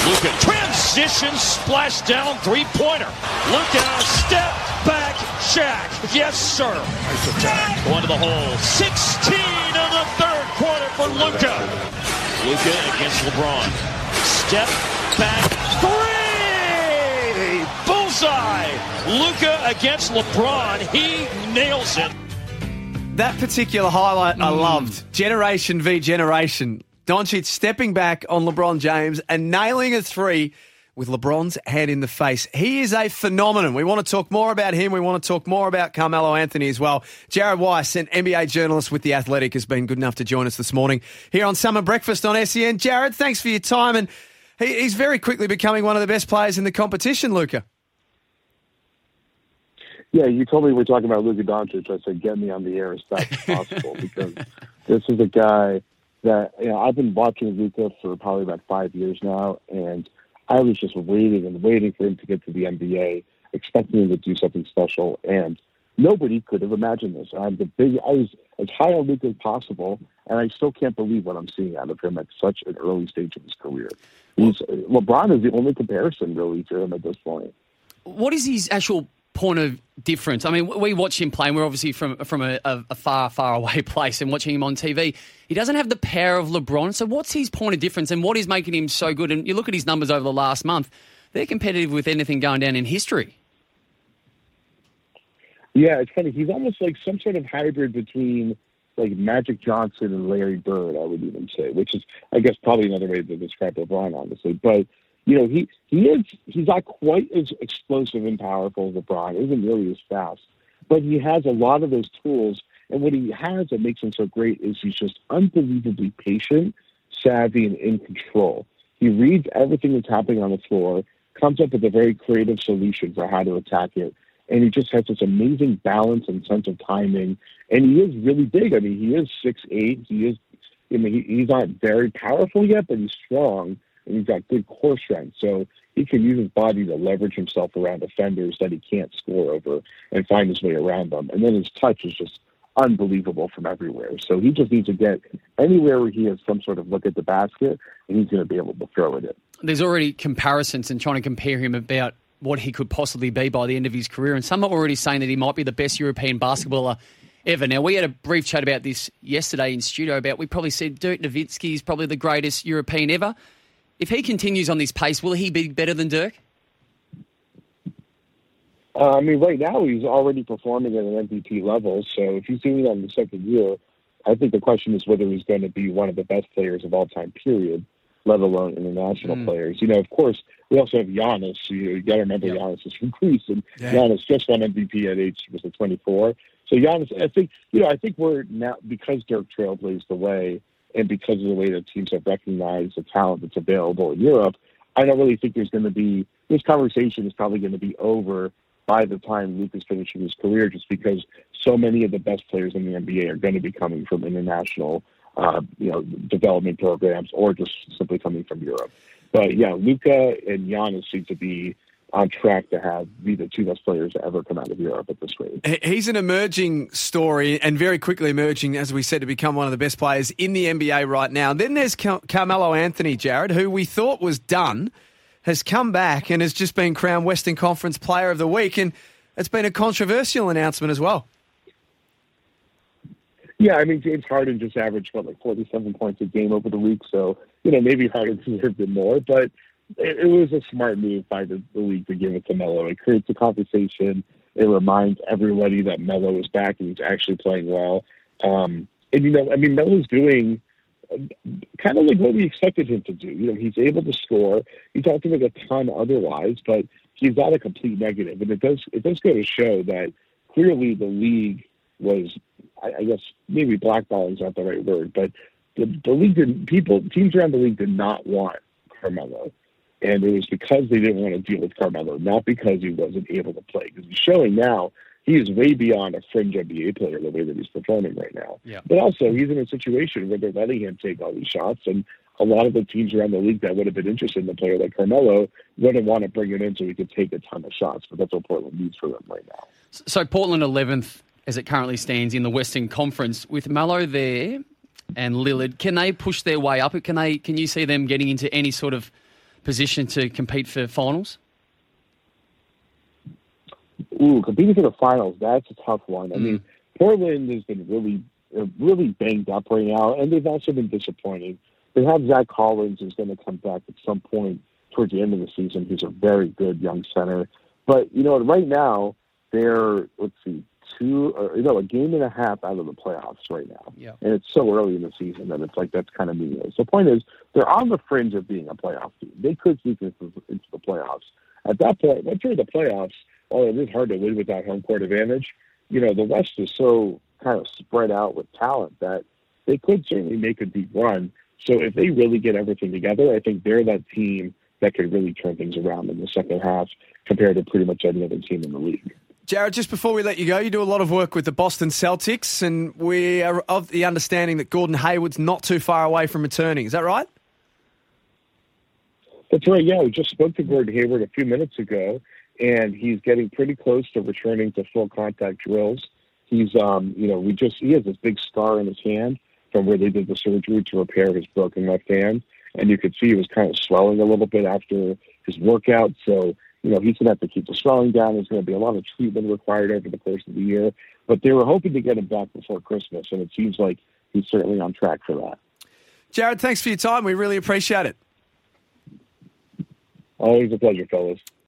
Luka transition, splash down, three-pointer. Luka, step back, Shaq. Yes, sir. Nice attack. Going to the hole. 16 in the third quarter for Luka. Luka against LeBron. Step back, three! Bullseye! Luka against LeBron. He nails it. That particular highlight I loved. Generation v generation. Doncic stepping back on LeBron James and nailing a three with LeBron's hand in the face. He is a phenomenon. We want to talk more about him. We want to talk more about Carmelo Anthony as well. Jared Weiss, an NBA journalist with The Athletic, has been good enough to join us this morning here on Summer Breakfast on SEN. Jared, thanks for your time. And he's very quickly becoming one of the best players in the competition, Luka. Yeah, you told me we're talking about Luka Doncic. I said, get me on the air as fast as possible because this is a guy that, I've been watching Luka for probably about 5 years now, and I was just waiting and waiting for him to get to the NBA, expecting him to do something special, and nobody could have imagined this. I was as high on Luka as possible, and I still can't believe what I'm seeing out of him at such an early stage of his career. LeBron is the only comparison, really, to him at this point. What is his actual point of difference? I mean, we watch him play, and we're obviously from a far, far away place and watching him on TV. He doesn't have the power of LeBron, so what's his point of difference and what is making him so good? And you look at his numbers over the last month, they're competitive with anything going down in history. Yeah, it's funny. He's almost like some sort of hybrid between like Magic Johnson and Larry Bird, I would even say, which is, I guess, probably another way to describe LeBron, honestly. But he's not quite as explosive and powerful as LeBron, isn't really as fast, but he has a lot of those tools. And what he has that makes him so great is he's just unbelievably patient, savvy, and in control. He reads everything that's happening on the floor, comes up with a very creative solution for how to attack it, and he just has this amazing balance and sense of timing. And he is really big. I mean, he is 6'8". He's not very powerful yet, but he's strong. And he's got good core strength, so he can use his body to leverage himself around defenders that he can't score over and find his way around them. And then his touch is just unbelievable from everywhere. So he just needs to get anywhere where he has some sort of look at the basket, and he's going to be able to throw it in. There's already comparisons and trying to compare him about what he could possibly be by the end of his career, and some are already saying that he might be the best European basketballer ever. Now, we had a brief chat about this yesterday in studio we probably said Dirk Nowitzki is probably the greatest European ever. If he continues on this pace, will he be better than Dirk? Right now he's already performing at an MVP level, so if he's doing it on the second year, I think the question is whether he's going to be one of the best players of all time, period, let alone international players. Of course, we also have Giannis. You got to remember Giannis is from Greece, and Giannis just won MVP at age 24. So Giannis, I think we're now, because Dirk trailblazed the way, and because of the way that teams have recognized the talent that's available in Europe, I don't really think there's going to be, this conversation is probably going to be over by the time Luke is finishing his career, just because so many of the best players in the NBA are going to be coming from international, development programs or just simply coming from Europe. But yeah, Luka and Giannis seem to be on track to be the two best players to ever come out of Europe at this rate. He's an emerging story and very quickly emerging, as we said, to become one of the best players in the NBA right now. Then there's Carmelo Anthony, Jared, who we thought was done, has come back and has just been crowned Western Conference Player of the Week, and it's been a controversial announcement as well. Yeah, James Harden just averaged, 47 points a game over the week, so, maybe Harden deserved it more, but it was a smart move by the league to give it to Melo. It creates a conversation. It reminds everybody that Melo is back and he's actually playing well. Melo's doing kind of like what we expected him to do. He's able to score. He's not doing a ton otherwise, but he's not a complete negative. And it does go to show that clearly the league was, I guess maybe blackballing is not the right word, but the league teams around the league did not want Carmelo. And it was because they didn't want to deal with Carmelo, not because he wasn't able to play. Because he's showing now he is way beyond a fringe NBA player the way that he's performing right now. Yeah. But also, he's in a situation where they're letting him take all these shots, and a lot of the teams around the league that would have been interested in a player like Carmelo wouldn't want to bring him in so he could take a ton of shots. But that's what Portland needs for them right now. So Portland 11th, as it currently stands, in the Western Conference, with Melo there and Lillard, can they push their way up? Can you see them getting into any sort of position to compete for finals? Ooh, competing for the finals, that's a tough one. I mean, Portland has been really banged up right now, and they've also been disappointing. They have Zach Collins, who's going to come back at some point towards the end of the season. He's a very good young center. But, right now, they're, a game and a half out of the playoffs right now. Yeah. And it's so early in the season that it's like that's kind of meaningless. The point is, they're on the fringe of being a playoff team. They could sneak into the playoffs. At that point, once you're in the playoffs, it is hard to win without home court advantage. The West is so kind of spread out with talent that they could certainly make a deep run. So if they really get everything together, I think they're that team that could really turn things around in the second half compared to pretty much any other team in the league. Jared, just before we let you go, you do a lot of work with the Boston Celtics, and we are of the understanding that Gordon Hayward's not too far away from returning. Is that right? That's right, yeah. We just spoke to Gordon Hayward a few minutes ago, and he's getting pretty close to returning to full contact drills. He's, he has this big scar in his hand from where they did the surgery to repair his broken left hand. And you could see he was kind of swelling a little bit after his workout. So, he's going to have to keep the swelling down. There's going to be a lot of treatment required over the course of the year. But they were hoping to get him back before Christmas, and it seems like he's certainly on track for that. Jared, thanks for your time. We really appreciate it. Always a pleasure, fellas.